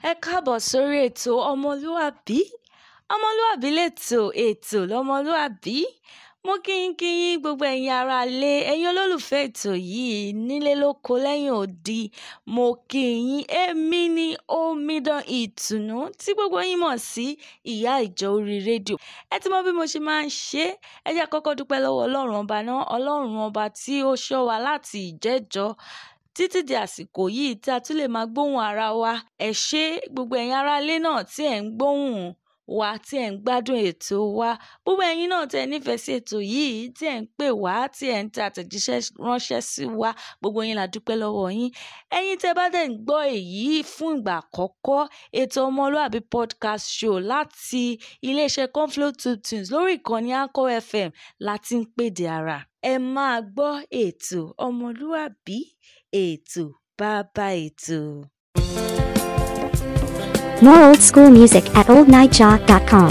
Ẹ káàbọ̀ sórí ètò ọmọlúàbí. Ọmọlúàbí ètò lọ́mọlúàbí. Mo kí yín gbogbo ẹ̀yin ará ilé, ẹ̀yin olólùfẹ́ ètò yìí nílé lóko lẹ́yìn odi. Mo kí yín, èmi ni omidan ìtùnú tí gbogbo yín mọ̀ sí ìyá ìjọ orí rédíò. Ẹ ti mọ bí mo ṣe máa ń ṣe. Ẹ jẹ́ kọ́kọ́ dúpẹ́ lọ́wọ́ Ọlọ́run ọba náà, Ọlọ́run ọba tí ó ṣọ́ wa láti ìjẹ́jọ́ títí di àsìkò yìí tí a tún lè máa gbóhùn ara wa. Ẹ ṣé gbogbo ẹ̀yin ará ilé náà tí ẹ̀ ń gbóhùn wa, tí ẹ̀ ń gbádùn ètò wa. Gbogbo ẹ̀yin náà tí ẹ nífẹ̀ẹ́ sí ètò yìí, tí ẹ̀ ń pè wá, tí ẹ̀ ń tẹ àtẹ̀jíṣẹ́ ránṣẹ́ sí wa. Gbogbo yín la dúpẹ́ lọ́wọ́ yín. Ẹ̀yin tẹ́ bá dẹ̀ ń gbọ́ èyí fún ìgbà àkọ́kọ́, ètò ọmọlúàbí podcast show láti iléeṣẹ́ Conflow Tunes lórí ìkànnì Anchor FM láti ń pèdè ara. Ẹ máa gbọ́ ètò ọmọlúàbí, ètò bàbá ètò. More old school music at oldnightjaw.com.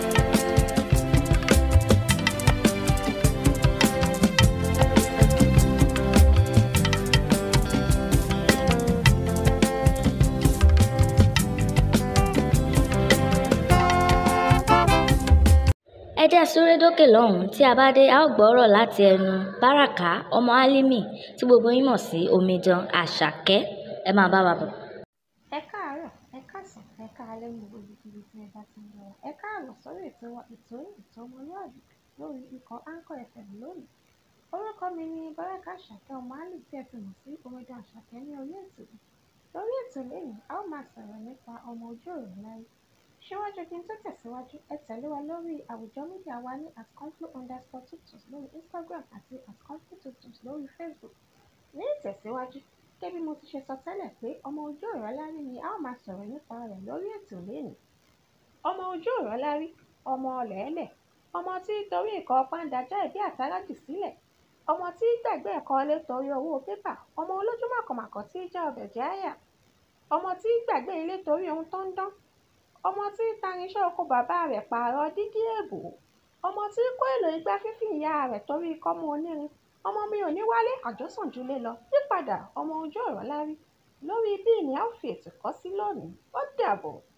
Ẹ jẹ́ súré dókè lọ́hùn-ún tí a bá dé a ó gbọ́rọ̀ láti ẹnu Báràká ọmọ Álímì tí gbogbo yín mọ̀ sí Omidan Àṣàkẹ́. Ẹ máa bá wa bọ̀. Ẹ káàárọ̀, ẹ káàsán, ẹ káalẹ́ ní gbogbo ibikíbi tí ẹ bá ti ń lọ. Ẹ káàbọ̀ sórí ètò ọmọlúàbí lórí ikọ̀ Anchor FM lónìí. Orúkọ mi ni Báràká Àṣàkẹ́ ọmọ Álímì tí ẹ fi mọ̀ sí Omidan Àṣàkẹ́ ní orí ètò yìí. Lórí ètò lónìí, a ó máa sọ̀rọ̀ nípa ọmọ ojú ọ̀run láyé. Síwájú kí n tó tẹ̀síwájú, ẹ tẹ̀lé wa lórí àwùjọ mídíà wa ní @conflow_tunes lórí Instagram àti @conflowtunes lórí Facebook. Ní ìtẹ̀síwájú, gẹ́gẹ́ bí mo ti ṣe sọ tẹ́lẹ̀ pé ọmọ ojú ọ̀run lárí ni a ó máa sọ̀rọ̀ nípa rẹ̀ lórí ètò lónìí. Ọmọ ojú ọ̀run lárí, ọmọ ọ̀lẹ́lẹ̀, ọmọ tí torí ìkọ́ pàǹdà já ìdí àtàràjì sílẹ̀, ọmọ tí gbàgbé ẹ̀kọ́ lé torí owó pépà, ọmọ olójú mọ̀kànmọ̀kàn tí já ọbẹ̀ jẹ́ àyà, ọmọ tí gbàgbé ilé torí ohun tó ń dán, ọmọ tí tarinṣẹ́ oko bàbá rẹ̀ pààrọ̀ dígí èbò, ọmọ tí kó èlò igbá fífi ìyá rẹ̀ torí kọ́mọ onírin, ọmọ mi ò ní wálé àjọsànjúlé lọ, yípadà ọmọ ojú ọ̀run lárí. Lórí bí ni a ó fi ètò kọ́ sí lónìí. Ó dàbọ̀.